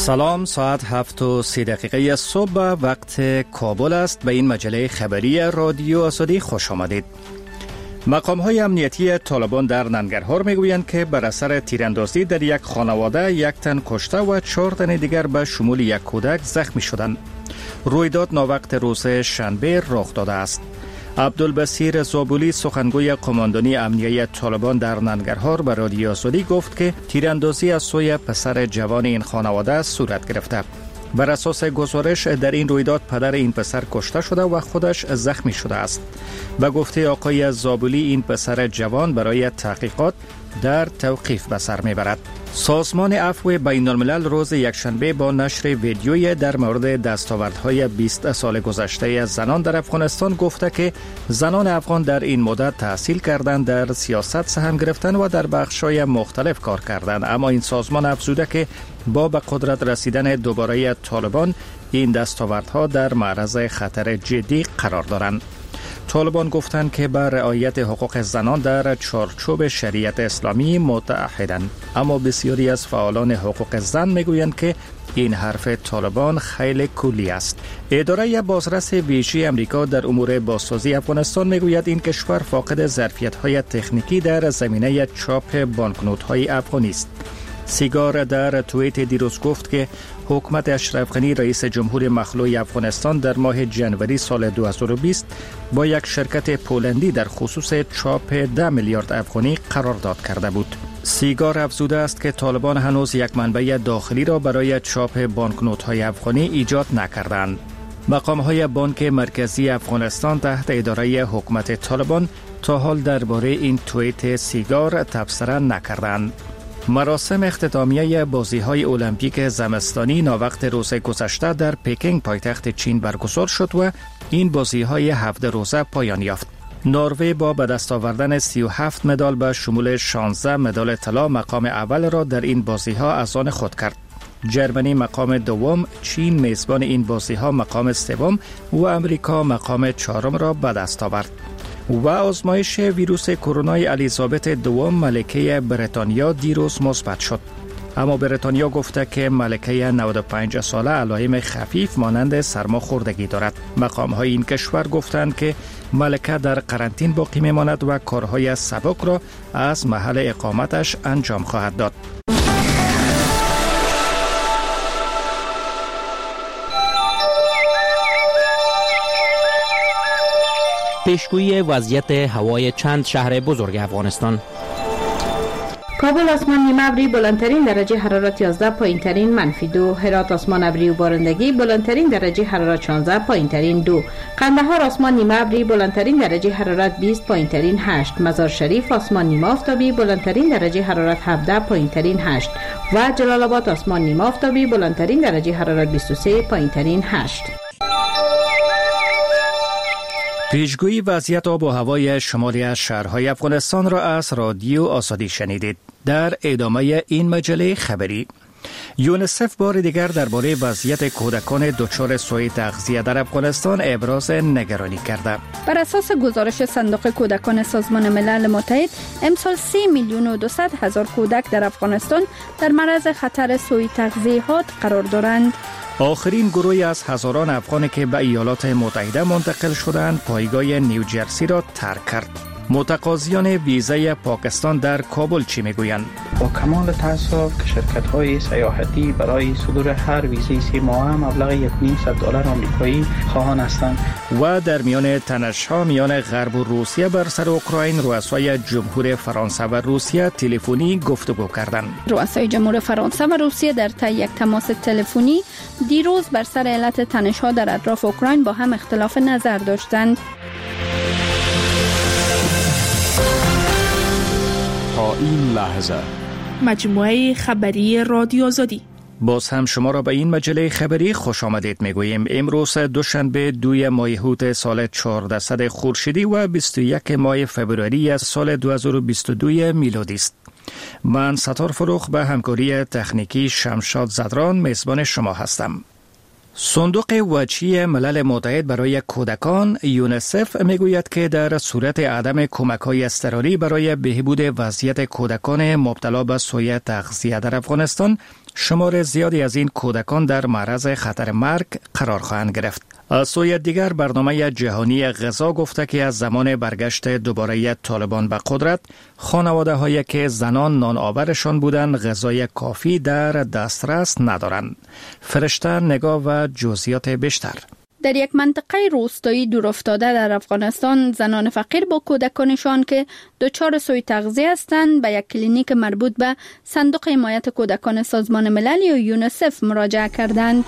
سلام، ساعت 7:30 صبح وقت کابل است. به این مجله خبری رادیو آزادی خوش آمدید. مقام‌های امنیتی طالبان در ننگرهار میگویند که بر اثر تیراندازی در یک خانواده 1 تن کشته و 4 تن دیگر به شمول 1 کودک زخمی شدند. رویداد ناوقت روز شنبه رخ داده است. عبدالبصیر زابولی سخنگوی قماندانی امنیتی طالبان در ننگرهار به رادیو آزادی گفت که تیراندازی از سوی پسر جوان این خانواده صورت گرفته. بر اساس گزارش در این رویداد پدر این پسر کشته شده و خودش زخمی شده است. به گفته آقای زابولی این پسر جوان برای تحقیقات در توقیف به سر میبرد. سازمان عفو بین الملل روز یکشنبه با نشر ویدیویی در مورد دستاوردهای 20 سال گذشته زنان در افغانستان گفته که زنان افغان در این مدت تحصیل کردند، در سیاست سهم گرفتن و در بخش‌های مختلف کار کردند، اما این سازمان افزوده که با به قدرت رسیدن دوباره طالبان این دستاوردها در معرض خطر جدی قرار دارند. طالبان گفتند که بر رعایت حقوق زنان در چارچوب شریعت اسلامی متعهدند، اما بسیاری از فعالان حقوق زن میگویند که این حرف طالبان خیلی کلی است. اداره بازرس ویژه امریکا در امور بازسازی افغانستان میگوید این کشور فاقد ظرفیت‌های تکنیکی در زمینه چاپ بانکنوت‌های افغانی است. سیگار در توییت دیروز گفت که حکومت اشرف غنی رئیس جمهور مخلوع افغانستان در ماه جنوری سال 2020 با یک شرکت پولندی در خصوص چاپ 10 میلیارد افغانی قرارداد کرده بود. سیگار افزوده است که طالبان هنوز یک منبع داخلی را برای چاپ بانکنوت‌های افغانی ایجاد نکردند. مقام‌های بانک مرکزی افغانستان تحت اداره حکومت طالبان تا حال درباره این توییت سیگار تبصره نکردند. مراسم اختتامیه بازی‌های المپیک زمستانی ناوقت روز گذشته در پکینگ پایتخت چین برگزار شد و این بازی‌های 7 روزه پایان یافت. نروژ با به دست آوردن 37 مدال به شمول 16 مدال طلا مقام اول را در این بازی‌ها از آن خود کرد. جرمنی مقام دوم، چین میزبان این بازی‌ها مقام سوم و امریکا مقام چهارم را به دست آورد. و آزمایش ویروس کرونا الیزابت دوم ملکه بریتانیا دیروز مثبت شد، اما بریتانیا گفته که ملکه 95 ساله علائم خفیف مانند سرماخوردگی دارد. مقام‌های این کشور گفتند که ملکه در قرنطین باقی میماند و کارهای سبک را از محل اقامتش انجام خواهد داد. پیشگویی وضعیت هوای چند شهر بزرگ افغانستان. کابل آسمان نیمه ابری بلندترین درجه حرارت 11 پایینترین -2. هرات آسمان ابری و بارندگی بلندترین درجه حرارت 16 پایینترین 2. قندهار آسمان نیمه ابری بلندترین درجه حرارت 20 پایینترین 8. مزار شریف آسمان نیمه آفتابی بلندترین درجه حرارت 17 پایینترین 8 و جلال آباد آسمان نیمه آفتابی بلندترین درجه حرارت 23 پایینترین 8. پیشگویی وضعیت آب و هوای شمالی از شهرهای افغانستان را از رادیو آزادی شنیدید. در ادامه این مجله خبری، یونیسف بار دیگر درباره وضعیت کودکان دچار سوء تغذیه در افغانستان ابراز نگرانی کرده. بر اساس گزارش صندوق کودکان سازمان ملل متحد، امسال 3,200,000 کودک در افغانستان در معرض خطر سوء تغذیه قرار دارند. آخرین گروهی از هزاران افغانی که به ایالات متحده منتقل شدند پایگاه نیوجرسی را ترک کرد. متقاضیان ویزای پاکستان در کابل چی میگویند؟ با کمال تأسف که شرکت‌های سیاحتی برای صدور هر ویزای 3 ماهه مبلغ $1,900 آمریکایی خواهان هستند. و در میان تنش‌ها میان غرب و روسیه بر سر اوکراین، رؤسای جمهور فرانسه و روسیه تلفنی گفتگو کردند. رؤسای جمهور فرانسه و روسیه در طی یک تماس تلفنی دیروز بر سر علت تنش‌ها در اطراف اوکراین با هم اختلاف نظر داشتند. تا این لحظه مجموعه خبری رادیو آزادی. باز هم شما را به این مجله خبری خوش آمدید میگوییم. امروز دوشنبه 2 ماه هوت سال 1400 خورشیدی و 21 ماه فبروری از سال 2022 میلادی است. من ستار فروخ به همکاری تکنیکی شمشاد زدران میزبان شما هستم. صندوق وجهی ملل متحد برای کودکان یونیسف میگوید که در صورت عدم کمک‌های اضطراری برای بهبود وضعیت کودکان مبتلا به سوء تغذیه در افغانستان، شمار زیادی از این کودکان در معرض خطر مرگ قرار خواهند گرفت. از سوی دیگر برنامه جهانی غذا گفته که از زمان برگشت دوباره طالبان به قدرت خانواده هایی که زنان نان آورشان بودند غذای کافی در دسترس ندارند. فرشته نگاه و جزئیات بیشتر. در یک منطقه روستایی دورافتاده در افغانستان زنان فقیر با کودکانشان که دچار سوء تغذیه هستند به یک کلینیک مربوط به صندوق حمایت کودکان سازمان ملل یا یونیسف مراجعه کردند.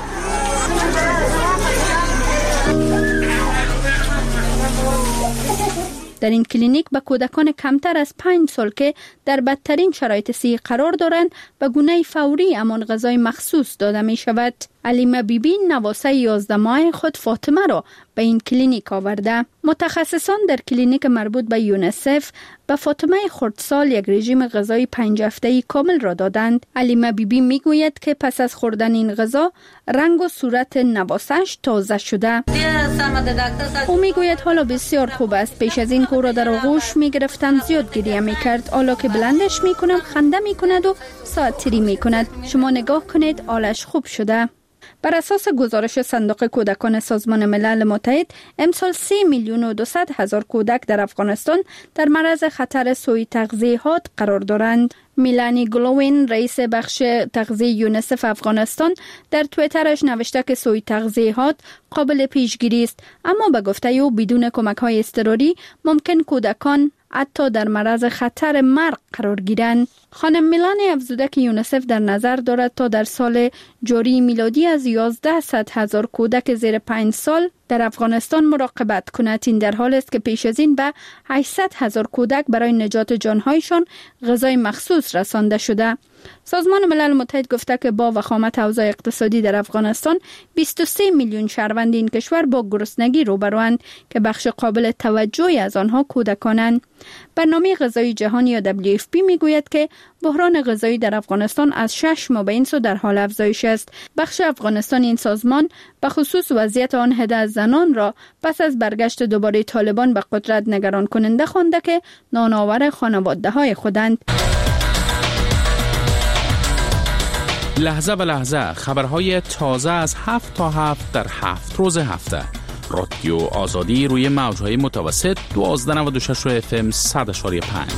در این کلینیک به کودکان کمتر از 5 سال که در بدترین شرایط صحی قرار دارند به گونه فوری همان غذای مخصوص داده می شود. علیمه بیبی نواسه 11 ماه خود فاطمه را به این کلینیک آورده. متخصصان در کلینیک مربوط به یونیسف به فاطمه خردسال یک رژیم غذایی 5 هفته‌ای کامل را دادند. علیمه بیبی می گوید که پس از خوردن این غذا رنگ و صورت نواسه‌اش تازه شده. او می گوید حالا بسیار خوب است. پیش از این که او را در آغوش می گرفتند زیاد گریه می کرد. حالا که بلندش می کنم خنده می کند و ساعتری می کند. شما نگاه کنید حالش خوب شده. بر اساس گزارش صندوق کودکان سازمان ملل متحد امسال 3,200,000 کودک در افغانستان در معرض خطر سوء تغذیه قرار دارند. میلانی گلوین رئیس بخش تغذیه یونیسف افغانستان در توییترش نوشته که سوء تغذیه قابل پیشگیری است، اما به گفته او بدون کمک‌های اضطراری ممکن کودکان حتی در معرض خطر مرگ قرار گیرند. خانم میلانی افزوده که یونیسف در نظر دارد تا در سال جاری میلادی از 11,000 کودک زیر 5 سال در افغانستان مراقبت کند. این در حال است که پیش از این به 800,000 کودک برای نجات جانهایشان غذای مخصوص رسانده شده. سازمان ملل متحد گفته که با وخامت اوضاع اقتصادی در افغانستان 23 میلیون شهروند این کشور با گرسنگی روبروند که بخش قابل توجهی از آنها کودکانند. برنامه غذایی جهانی یا WFP میگوید که بحران غذایی در افغانستان از 6 ماه به این سو در حال افزایش است. بخش افغانستان این سازمان به خصوص وضعیت آن عده از زنان را پس از برگشت دوباره طالبان به قدرت نگران کننده خوانده که نانآور خانواده‌های خودند. لحظه به لحظه خبرهای تازه از 7 تا 7 در 7 روز هفته. رادیو آزادی روی موجهای متوسط 1296 FM 100.5.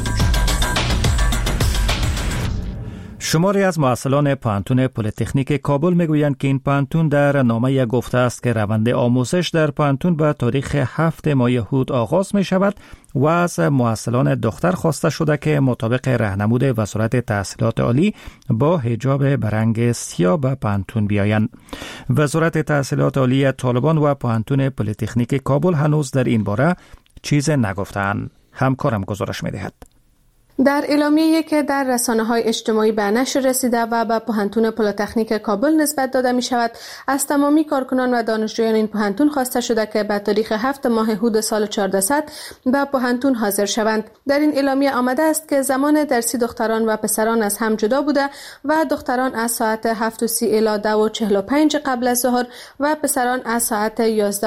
شماری از مسئولان پانتون پلی‌تکنیک کابل میگویند که این پانتون در نامه گفته است که روند آموزش در پانتون به تاریخ 7 ماه هود آغاز می شود و از مسئولان دختر خواسته شده که مطابق راهنمود وزارت تحصیلات عالی با حجاب برنگ سیاه به پانتون بیایند. وزارت تحصیلات عالی طالبان و پانتون پلی‌تکنیک کابل هنوز در این باره چیز نگفتند. همکارم گزارش می‌دهد. در اعلامیه‌ای که در رسانه‌های اجتماعی به نشر رسیده و به پوهنتون پلی‌تکنیک کابل نسبت داده می‌شود، از تمامی کارکنان و دانشجویان این پوهنتون خواسته شده که به تاریخ 7 ماه هود سال 1400 به پوهنتون حاضر شوند. در این اعلامیه آمده است که زمان درسی دختران و پسران از هم جدا بوده و دختران از ساعت 7:30 الی 10:45 قبل از ظهر و پسران از ساعت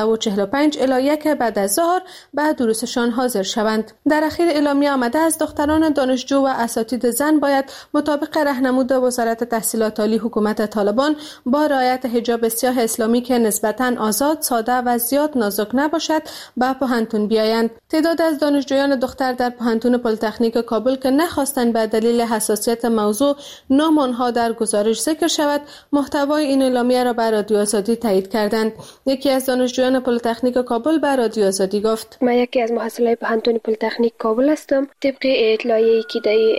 11:45 الی 1 بعد از ظهر به دروسشان حاضر شوند. در اخیر اعلامیه آمده است دختران دانشجو و اساتید زن باید مطابق راهنمود وزارت تحصیلات عالی حکومت طالبان با رعایت حجاب سیاه اسلامی که نسبتاً آزاد، ساده و زیاد نازک نباشد به پوهنتون بیایند. تعداد از دانشجویان دختر در پوهنتون پلی‌تکنیک کابل که نخواستند به دلیل حساسیت موضوع نام آنها در گزارش ذکر شود، محتوای این اعلامیه را به رادیو آزادی تایید کردند. یکی از دانشجویان پلی‌تکنیک کابل به رادیو آزادی گفت: من یکی از محصلای پوهنتون پلی‌تکنیک کابل هستم. طبق اطلاعیه‌ای که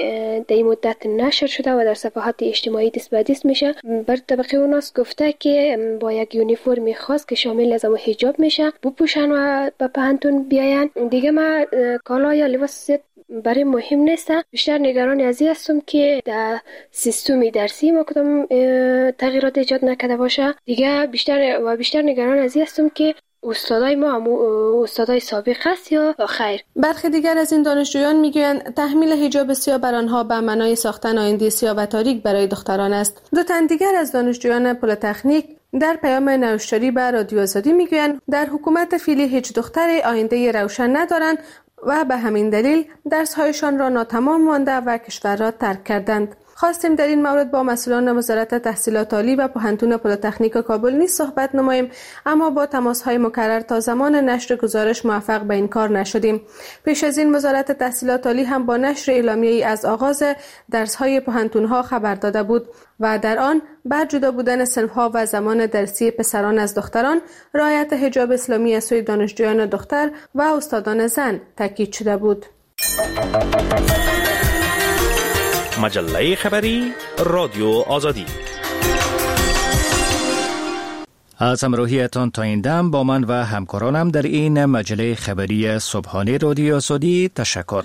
در این مدت نشر شده و در صفحات اجتماعی دست به دست میشه، بر طبق اوناس گفته که با یک یونیفرم خاص که شامل از حجاب میشه بپوشن و به پوهنتون بیاین. دیگه من کالا یا لباس برای مهم نیست. بیشتر نگران از این هستم که در سیستم درسی ما کدام تغییرات ایجاد نکرده باشه. دیگه بیشتر نگران از این هستم که استادای ما استادای سابق است یا خیر. برخی دیگر از این دانشجویان میگویند تحمیل حجاب سیاه بر آنها به معنای ساختن آینده سیاه و تاریک برای دختران است. دو تن دیگر از دانشجویان پلی‌تکنیک در پیام نوشتاری به رادیو آزادی میگویند در حکومت فعلی هیچ دختر آینده روشن ندارند و به همین دلیل درس‌هایشان را ناتمام مانده و کشور را ترک کردند. خواستیم در این مورد با مسئولان وزارت تحصیلات عالی و پوهنتون پلیتکنیک کابل نیز صحبت نماییم، اما با تماس‌های مکرر تا زمان نشر گزارش موفق به این کار نشدیم. پیش از این وزارت تحصیلات عالی هم با نشر اعلامیه‌ای از آغاز درس‌های پوهنتون‌ها خبر داده بود و در آن بر جدا بودن صنف‌ها و زمان درسی پسران از دختران، رعایت حجاب اسلامی از سوی دانشجویان دختر و استادان زن تاکید شده بود. مجله خبری رادیو آزادی. از همراهیتان تا این دم با من و همکارانم در این مجله خبری صبحانه رادیو آزادی تشکر.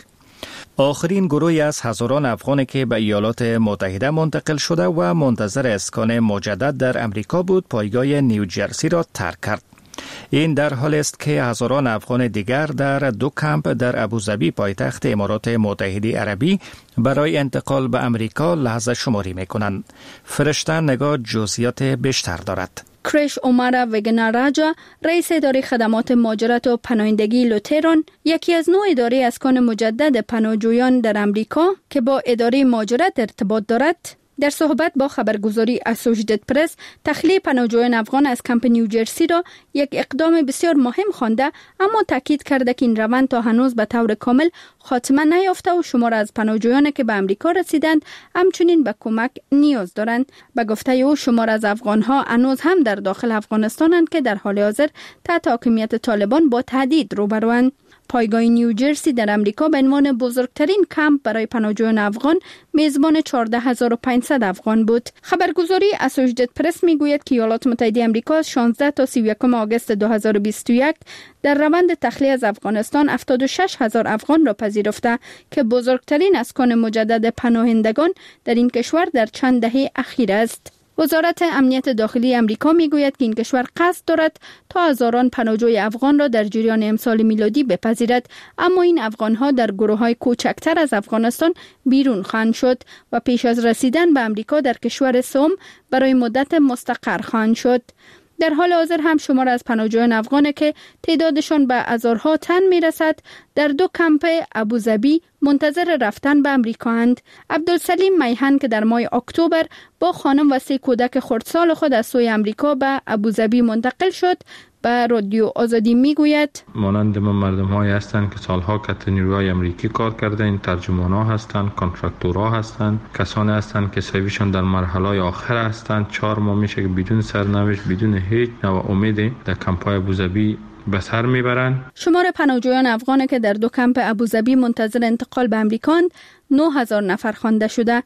آخرین گروهی از هزاران افغانی که به ایالات متحده منتقل شده و منتظر اسکان مجدد در امریکا بود، پایگاه نیوجرسی را ترک کرد. این در حالی است که هزاران افغان دیگر در 2 کمپ در ابوظبی پایتخت امارات متحده عربی برای انتقال به امریکا لحظه شماری می‌کنند. فرشته نگاه جزئیات بیشتر دارد. کریش اومارا وگناراجا، رئیس اداره خدمات مهاجرت و پناهندگی لوتران، یکی از 9 اداره اسکان مجدد پناهجویان در امریکا که با اداره مهاجرت ارتباط دارد، در صحبت با خبرگزاری اسوشییتد پرس تخلیه پناهجویان افغان از کمپ نیوجرسی را یک اقدام بسیار مهم خوانده، اما تاکید کرده که این روند تا هنوز به طور کامل خاتمه نیافته و شمار از پناهجویان که به امریکا رسیدند همچنین به کمک نیاز دارند. به گفته او شمار از افغانها هنوز هم در داخل افغانستانند که در حال حاضر تحت حاکمیت طالبان با تهدید روبروند. پایگاه نیوجرسی در امریکا به عنوان بزرگترین کمپ برای پناهجویان افغان میزبان 14500 افغان بود. خبرگزاری اسوشییتد پرس میگوید که ایالات متحده آمریکا 16 تا 31 آگوست 2021 در روند تخلیه از افغانستان 76000 افغان را پذیرفته که بزرگترین اسکان مجدد پناهندگان در این کشور در چند دهه اخیر است. وزارت امنیت داخلی امریکا میگوید که این کشور قصد دارد تا هزاران پناهجوی افغان را در جریان امسال میلادی بپذیرد، اما این افغانها در گروه‌های کوچکتر از افغانستان بیرون خواهند شد و پیش از رسیدن به امریکا در کشور سوم برای مدت مستقر خواهند شد. در حال حاضر هم شمار از پناهجویان افغان که تعدادشان به هزارها تن میرسد در 2 کمپ ابوظبی منتظر رفتن به امریکا اند. عبدالسلیم میهن که در ماه اکتبر با خانم و 3 کودک خردسال خود از سوی امریکا به ابوظبی منتقل شد به رادیو آزادی میگوید مانند ما مردم‌هایی هستند که سالها که نیروهای امریکی کار کردند، ترجمان‌ها هستند، کانترکتورها هستند، کسانی هستند که سویشان در مرحله آخر هستند. 4 ماه میشه که بدون سرنوشت، بدون هیچ نوع امیدی در کمپ‌های ابوظبی به سر میبرند. شمار پناهجویان افغان که در 2 کمپ ابوظبی منتظر انتقال به امریکا 9000 نفر خوانده شده.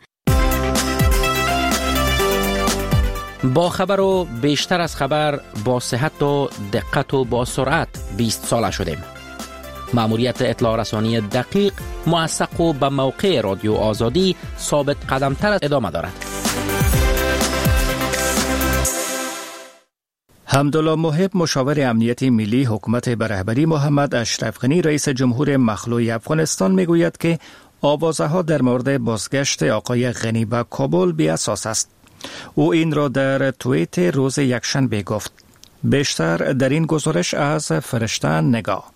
با خبر و بیشتر از خبر، با صحت و دقت و با سرعت 20 ساله شدیم. مأموریت اطلاع رسانی دقیق، موثق و به موقع رادیو آزادی ثابت قدمتر ادامه دارد. حمدالله محب، مشاور امنیتی ملی حکومت به رهبری محمد اشرف غنی رئیس جمهور مخلوع افغانستان میگوید که آوازه‌ها در مورد بازگشت آقای غنی به کابل بی اساس است. او این را در توییت روز یکشنبه گفت. بیشتر در این گزارش از فرشته نگاه.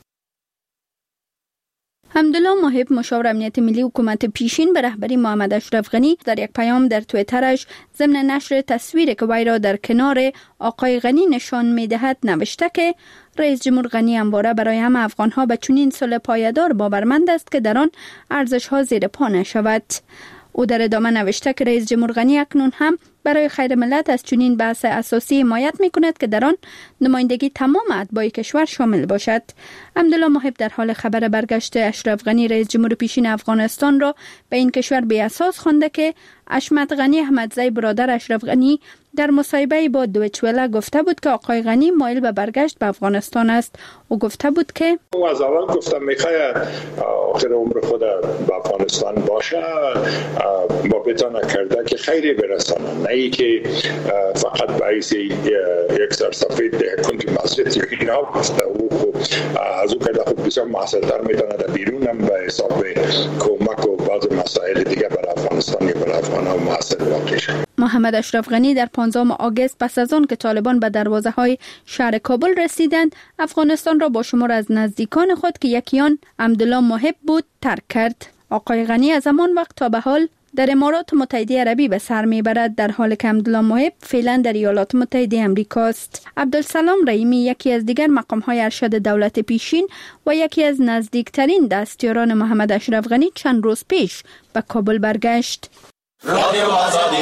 حمدالله محب، مشاور امنیت ملی حکومت پیشین به رهبری محمد اشرف غنی، در یک پیام در توییترش ضمن نشر تصویری که وی را در کنار آقای غنی نشان می‌دهد نوشته که رئیس جمهور غنی همواره برای همه افغان‌ها به چنین صلح پایدار باورمند است که در آن ارزش‌ها زیر پا نشود. او در ادامه نوشته که رئیس جمهور غنی اکنون هم برای خیر ملت از چنین بحث اساسی حمایت می‌کند که در آن نمایندگی تمام اتباع کشور شامل باشد. حمدالله محب در حال خبر برگشت اشرف غنی رئیس جمهور پیشین افغانستان را به این کشور بی اساس خوانده که اشمت غنی احمدزی برادر اشرف غنی در مصاحبه با دویچ گفته بود که آقای غنی مایل به برگشت به افغانستان است. او گفته بود که او از اول گفتم میخواد آخر عمر خود به افغانستان باشه، با بتانه کرده که خیری برسانه، نه ای که فقط باعث یک سرسفید دهکن که مسجد یا اینا گفته. او از او کرده خود بسیار محصلتر میتونه در بیرون هم به حساب کمک و بعض مسائل دیگه برای افغانستان یا برای افغان ها محصل واقع شد. محمد اشرف غنی در 15 آگوست پس از آن که طالبان به دروازه‌های شهر کابل رسیدند، افغانستان را با شمار از نزدیکان خود که یکی آن حمدالله محب بود ترک کرد. آقای غنی از همان وقت تا به حال در امارات متحده عربی به سر میبرد، در حالی که عبدالله محب فعلا در ایالات متحده امریکا است. عبدالسلام رحیمی یکی از دیگر مقام‌های ارشد دولت پیشین و یکی از نزدیکترین دستیاران محمد اشرف غنی چند روز پیش به کابل برگشت. رادیو آزادی.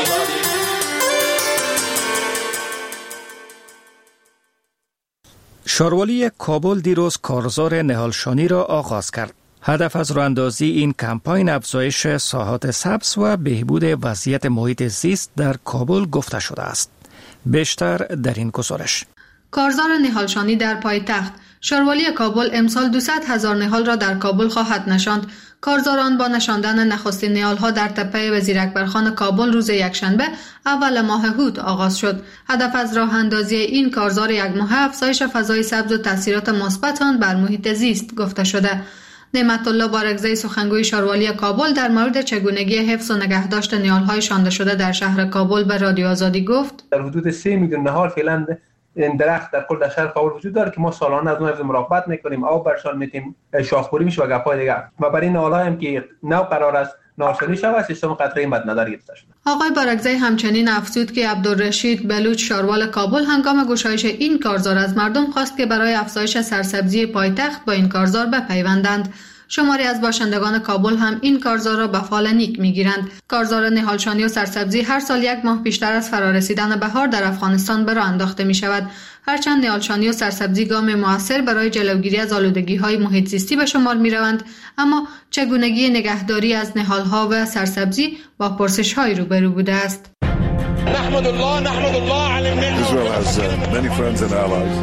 شاروالی کابل دیروز کارزار نهالشانی را آغاز کرد. هدف از راه‌اندازی این کمپاین افزایش ساحات سبز و بهبود وضعیت محیط زیست در کابل گفته شده است. بیشتر در این گزارش. کارزار نهالشانی در پایتخت. شاروالی کابل امسال 200,000 نهال را در کابل خواهد نشاند. کارزاران با نشاندن نخستین نهال‌ها در تپه وزیر اکبرخان کابل روز یکشنبه اول ماه هوت آغاز شد. هدف از راه اندازی این کارزار یک ماهه افزایش فضای سبز و تاثیرات مثبت آن بر محیط زیست گفته شده. نعمت الله بارگزی سخنگوی شاروالی کابل در مورد چگونگی حفظ و نگهداشت نهال‌های شانده شده در شهر کابل به رادیو آزادی گفت: در حدود 3 میلیون نهال فعلا این درخت در کل شهر کابل وجود داره که ما سالانه از اون مراقبت میکنیم، آب برشان میدیم، شاخپوری میشه و گپای دیگه. و برای این نهال‌ها هم که نو قرار است ناشری شود سیستم قطره‌ای مد نظر گرفته شده. آقای بارگزی همچنین افزود که عبدالرشید بلوچ شاروال کابل هنگام گشایش این کارزار از مردم خواست که برای افزایش سرسبزی پایتخت با این کارزار بپیوندند. شماری از باشندگان کابل هم این کارزار را به فال نیک می‌گیرند. کارزار نهالشانی و سرسبزی هر سال یک ماه بیشتر از فرارسیدن بهار در افغانستان به راه انداخته می‌شود. هرچند نهالشانی و سرسبزی گام مؤثر برای جلوگیری از آلودگی‌های محیط زیستی به شمار می‌روند، اما چگونگی نگهداری از نهال‌ها و سرسبزی با پرسش‌های روبرو بوده است. نحمد الله علی الملل. Israel has many friends and allies.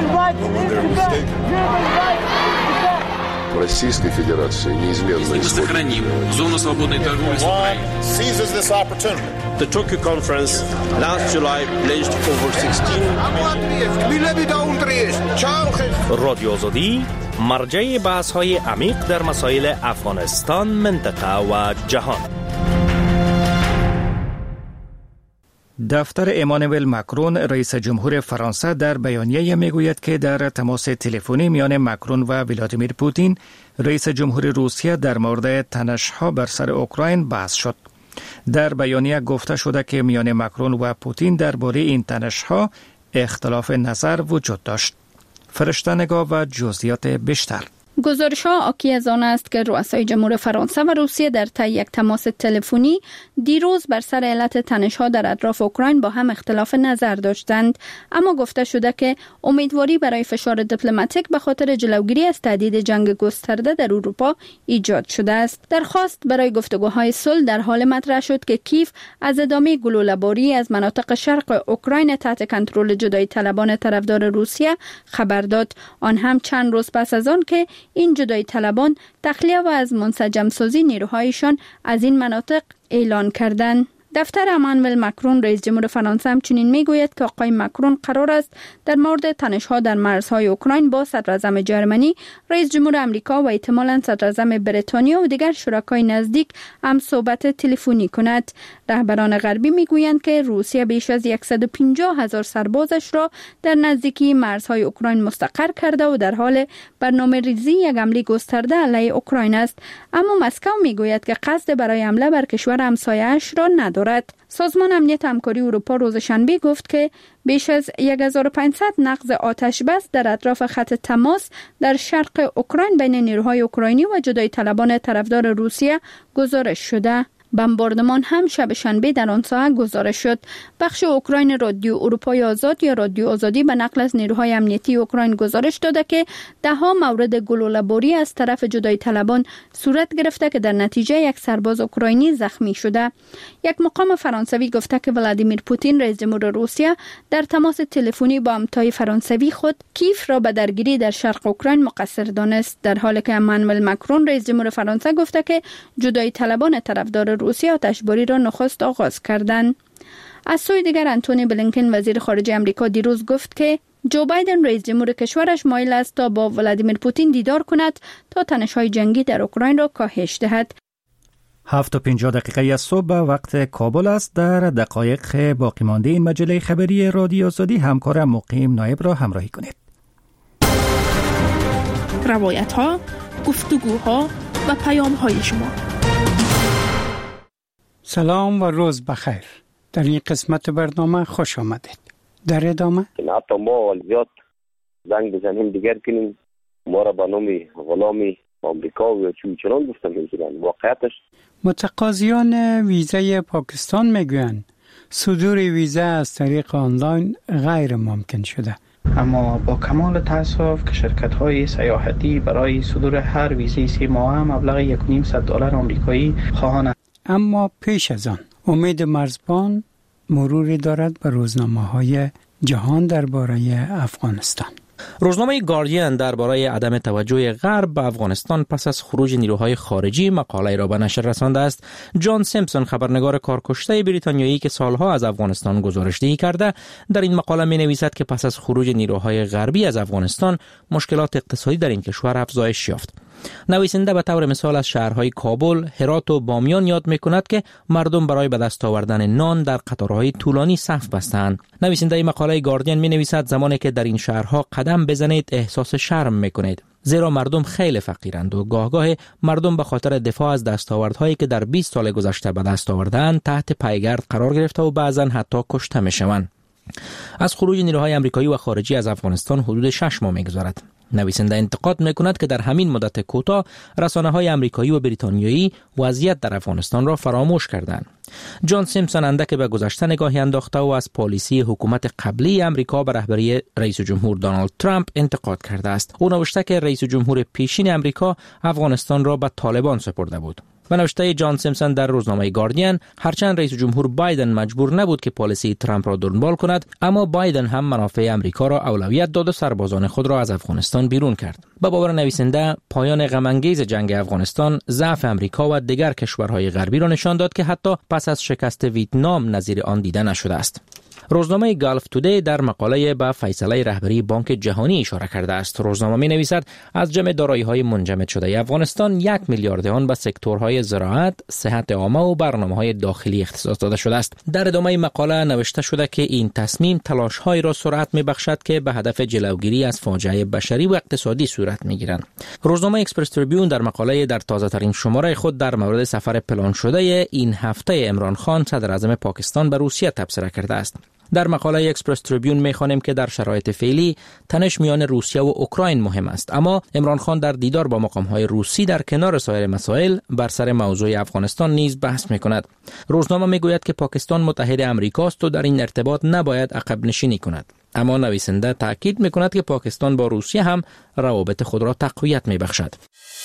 Российской Федерации неизменно сохраним зону свободной торговли с Украиной. Seizes this opportunity. The Tokyo conference last July pledged over 16 رادیو آزادی مرجع بحث‌های عمیق در مسائل افغانستان، منطقه و جهان. دفتر امانوئل ماکرون رئیس جمهور فرانسه در بیانیه میگوید که در تماس تلفنی میان ماکرون و ولادیمیر پوتین رئیس جمهور روسیه در مورد تنش‌ها بر سر اوکراین بحث شد. در بیانیه گفته شده که میان ماکرون و پوتین درباره این تنش‌ها اختلاف نظر وجود داشت. فرشته نگاه و جزئیات بیشتر. گزارش‌ها حاکی از آن است که رؤسای جمهور فرانسه و روسیه در طی یک تماس تلفنی دیروز بر سر علت تنش‌ها در اطراف اوکراین با هم اختلاف نظر داشتند، اما گفته شده که امیدواری برای فشار دیپلماتیک به خاطر جلوگیری از تهدید جنگ گسترده در اروپا ایجاد شده است. درخواست برای گفتگوهای صلح در حال مطرح شد که کیف از ادامه گلوله‌باری از مناطق شرق اوکراین تحت کنترل جدایی طلبان طرفدار روسیه خبر داد، آن هم چند روز پس از آن که این جدایی طلبان تخلیه و از منسجم سازی نیروهایشان از این مناطق اعلان کردند. دفتر امانوئل ماکرون رئیس جمهور فرانسه همچنین میگوید که آقای ماکرون قرار است در مورد تنش‌ها در مرزهای اوکراین با صدراعظم جرمنی، رئیس جمهور آمریکا و احتمالاً صدراعظم بریتانیا و دیگر شرکای نزدیک هم صحبت تلفنی کند. رهبران غربی میگویند که روسیه بیش از 150,000 سربازش را در نزدیکی مرزهای اوکراین مستقر کرده و در حال برنامه‌ریزی یک حمله گسترده علیه اوکراین است، اما مسکو میگوید که قصد برای حمله بر کشور همسایه‌اش را ندارد. سازمان امنیت همکاری اروپا روز شنبه گفت که بیش از 1500 نقض آتش بس در اطراف خط تماس در شرق اوکراین بین نیروهای اوکراینی و جدایی طلبان طرفدار روسیه گزارش شده. بمباردمان هم شب شنبه در آن ساعت گزارش شد. بخش اوکراین رادیو اروپای آزاد یا رادیو آزادی به نقل از نیروهای امنیتی اوکراین گزارش داده که ده‌ها مورد گلوله‌باری از طرف جدایی طلبان صورت گرفته که در نتیجه یک سرباز اوکراینی زخمی شده. یک مقام فرانسوی گفته که ولادیمیر پوتین رئیس جمهور روسیه در تماس تلفنی با همتای فرانسوی خود کیف را به درگیری در شرق اوکراین مقصر دانست، در حالی که امانوئل ماکرون رئیس جمهور فرانسه گفته که جدایی طلبان طرفدار روسیه آتشباری را نخست آغاز کردند. از سوی دیگر انتونی بلینکن وزیر خارجه آمریکا دیروز گفت که جو بایدن رئیس جمهور کشورش مایل است تا با ولادیمیر پوتین دیدار کند تا تنش‌های جنگی در اوکراین را کاهش دهد. 7:50 از صبح وقت کابل است. در دقایق باقی مانده این مجله خبری رادیو آزادی همکارم مقیم نایب را همراهی کنید. روایت‌ها، گفتگوها و پیام‌های شما. سلام و روز بخیر. در این قسمت برنامه خوش آمدید. در ادامه حتی ما زیاد زنگ بزنیم دیگر کنیم ما را به نام غلامی آمریکا و چون گفتن می‌گیرن. واقعیتش متقاضیان ویزای پاکستان میگویند صدور ویزا از طریق آنلاین غیر ممکن شده. اما با کمال تأسف که شرکت‌های سیاحتی برای صدور هر ویزای 3 ماهه مبلغ $1.5 آمریکایی خواهند. اما پیش از آن امید مرزبان مروری دارد به روزنامه‌های جهان درباره افغانستان. روزنامه گاردین درباره عدم توجه غرب به افغانستان پس از خروج نیروهای خارجی مقاله را به نشر رسانده است. جان سیمپسون، خبرنگار کارکشته بریتانیایی که سالها از افغانستان گزارشدهی کرده، در این مقاله می‌نویسد که پس از خروج نیروهای غربی از افغانستان مشکلات اقتصادی در این کشور افزایش یافت. نویسنده به طور مثال از شهرهای کابل، هرات و بامیان یاد می‌کند که مردم برای به دست آوردن نان در قطارهای طولانی صف بستند. نویسنده مقاله گاردین می‌نویسد زمانی که در این شهرها قدم بزنید احساس شرم می‌کنید، زیرا مردم خیلی فقیرند و گاه مردم به خاطر دفاع از دستاوردهایی که در 20 سال گذشته به دست آوردند تحت پایگرد قرار گرفته و بعضاً حتی کشته می‌شوند. از خروج نیروهای آمریکایی و خارجی از افغانستان حدود 6 ماه می‌گذرد. نویسنده انتقاد می‌کند که در همین مدت کوتاه رسانه‌های آمریکایی و بریتانیایی وضعیت در افغانستان را فراموش کردند. جان سیمپسون اندک به گذشته نگاهی انداخته و از پالیسی حکومت قبلی آمریکا به رهبری رئیس جمهور دونالد ترامپ انتقاد کرده است. او نوشته که رئیس جمهور پیشین آمریکا افغانستان را به طالبان سپرده بود. و نوشته جان سیمپسون در روزنامه گاردین، هرچند رئیس جمهور بایدن مجبور نبود که پالیسی ترامپ را دنبال کند، اما بایدن هم منافع آمریکا را اولویت داد و سربازان خود را از افغانستان بیرون کرد. به باور نویسنده، پایان غم‌انگیز جنگ افغانستان ضعف آمریکا و دیگر کشورهای غربی را نشان داد که حتی پس از شکست ویتنام نظیر آن دیده نشده است. روزنامه گالف تودی در مقاله به فیصله رهبری بانک جهانی اشاره کرده است. روزنامه می‌نویسد از جمع دارایی‌های منجمد شده افغانستان 1 میلیارد آن به سکتورهای زراعت، صحت عامه و برنامه‌های داخلی اختصاص داده شده است. در ادامه مقاله نوشته شده که این تصمیم تلاش‌هایی را سرعت می‌بخشد که به هدف جلوگیری از فاجعه بشری و اقتصادی صورت می‌گیرند. روزنامه اکسپرس تریبیون در مقاله در تازه‌ترین شماره خود در مورد سفر پلان شده این هفته عمران خان صدر اعظم پاکستان به روسیه تبصره کرده است. در مقاله اکسپرس تریبیون می‌خوانیم که در شرایط فعلی تنش میان روسیه و اوکراین مهم است، اما عمران خان در دیدار با مقام‌های روسی در کنار سایر مسائل بر سر موضوع افغانستان نیز بحث می‌کند. روزنامه می‌گوید که پاکستان متحد آمریکاست و در این ارتباط نباید عقب نشینی کند. اما نویسنده تاکید می‌کند که پاکستان با روسیه هم روابط خود را تقویت می‌بخشد.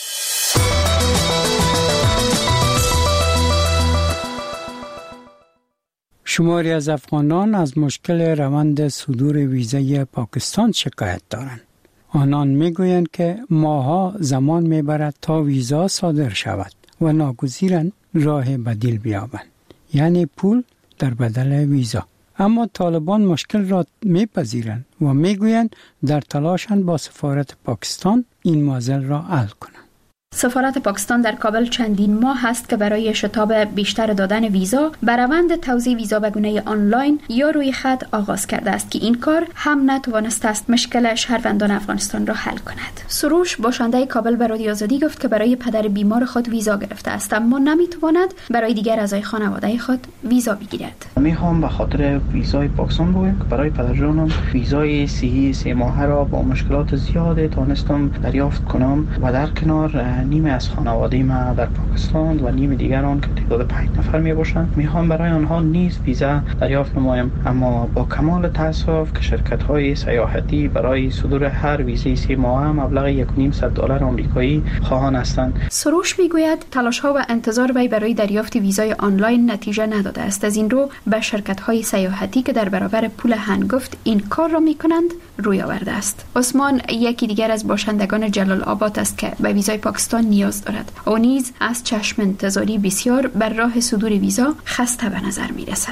شماری از افغانان از مشکل روند صدور ویزای پاکستان شکایت دارند. آنان میگویند که ماها زمان میبرد تا ویزا صادر شود و ناگزیرند راه بدیل بیابند، یعنی پول در بدل ویزا. اما طالبان مشکل را میپذیرند و میگویند در تلاشند با سفارت پاکستان این معضل را حل کنند. سفارت پاکستان در کابل چندین ماه است که برای شتاب بیشتر دادن ویزا به روند توزیع ویزا به گونه آنلاین یا روی خط آغاز کرده است که این کار هم نتوانسته است مشکل شهروندان افغانستان را حل کند. سروش باشنده کابل به رادیو آزادی گفت که برای پدر بیمار خود ویزا گرفته است، اما نمیتواند برای دیگر اعضای خانواده خود ویزا بگیرد. میخوام به خاطر ویزای پاکستان بگویم که برای پدرجانم ویزای 3 ماهه را با مشکلات زیاد توانستم دریافت کنم و در کنار نیمه از خانواده ما در پاکستان و نیمه دیگران که تعداد 5 نفر می باشند میخوام برای آنها نیز ویزا دریافت نمایم، اما با کمال تأسف که شرکت‌های سیاحتی برای صدور هر ویزای 3 ماهه مبلغ $1.5 آمریکایی خواهان هستند. سروش میگوید تلاش‌ها و انتظار وی برای دریافت ویزای آنلاین نتیجه نداده است. از این رو به شرکت‌های سیاحتی که در برابر پول هنگفت این کار را میکنند روی آورده است. عثمان یکی دیگر از باشندگان جلال آباد است که به ویزای پاکستان نیاز دارد. او نیز از چشم انتظاری بسیار بر راه صدور ویزا خسته به نظر می رسد.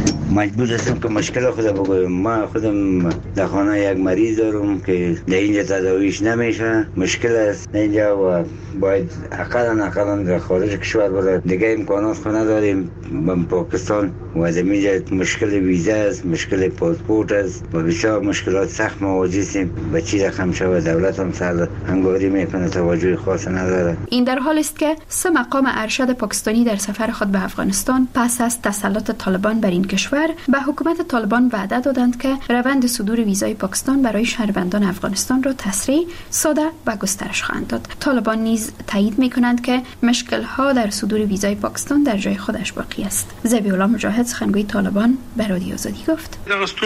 مجبور هستم که مشکل خودم بگویم. ما خودم در خانه یک مریض دارم که در اینجا تداویش نمیشه، مشکل است اینجا و باید اقلا در خارج کشور بره. دیگه امکانات خود نداریم به پاکستان و در اینجا مشکل ویزا است، مشکل پاسپورت است و بسیار مشکلات سخت مواجه هستیم. به چی رقم شود دولت هم سر هنگاری میکنه، توجه خاص نداره. این در حال است که 3 مقام ارشد پاکستانی در سفر خود به افغانستان پس از تسلط طالبان بر این کشور به حکومت طالبان وعده دادند که روند صدور ویزای پاکستان برای شهروندان افغانستان را تسریع، ساده و گسترش خواهند داد. طالبان نیز تایید می‌کنند که مشکل‌ها در صدور ویزای پاکستان در جای خودش باقی است. ذبیح الله مجاهد سخنگوی طالبان به رادیو آزادی گفت: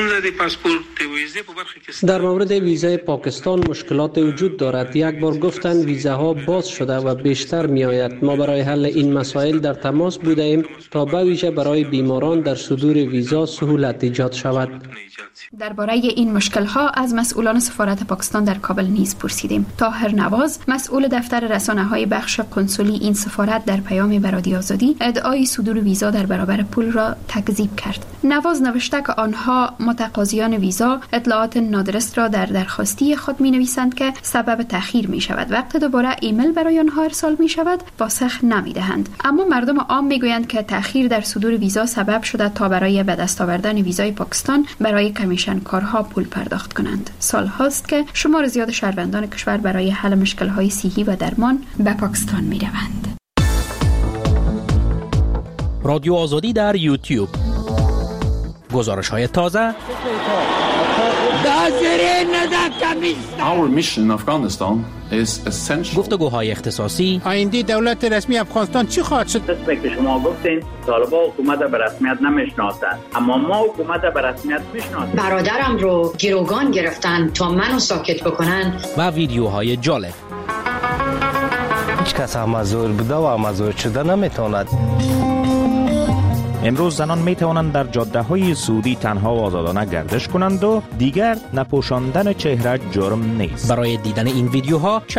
در مورد ویزای پاکستان مشکلات وجود دارد. یک بار گفتند ویزاها باز شده و بیشتر می‌آید. ما برای حل این مسائل در تماس بودیم تا به ویژه برای بیماران در صدور ویزا سهولت ایجاد شود. درباره این مشکل‌ها از مسئولان سفارت پاکستان در کابل نیز پرسیدیم. طاهر نواز، مسئول دفتر رسانه‌های بخش قنسولی این سفارت، در پیامی به رادیو آزادی ادعای صدور ویزا در برابر پول را تکذیب کرد. نواز نوشته که آنها متقاضیان ویزا اطلاعات نادرست را در درخواستی خود می‌نویسند که سبب تأخیر می‌شود. وقتی دوباره ایمیل برای آنها ارسال می‌شود، پاسخ نمی‌دهند. اما مردم عام می‌گویند که تأخیر در صدور ویزا سبب شده تا برای به دست آوردن ویزای پاکستان برای کمیشن کارها پول پرداخت کنند. سال هاست که شمار زیاد شهروندان کشور برای حل مشکل‌های صحی و درمان به پاکستان می‌روند. رادیو آزادی در یوتیوب. گزارش‌های تازه. Our mission in Afghanistan is essential. گفتگوهای اختصاصی. آینده دولت رسمی افغانستان چی خواهد شد؟ که شما گفتین طالبان حکومت به رسمیت نمیشناسند، اما ما حکومت به رسمیت میشناسیم. برادرم رو گروگان گرفتن تا منو ساکت بکنن. و ویدیوهای جالب. هیچ کس مزور بوده و مزور شده نمیتواند. امروز زنان می توانند در جاده های سعودی تنها و آزادانه گردش کنند و دیگر نپوشاندن چهره جرم نیست. برای دیدن این ویدیوها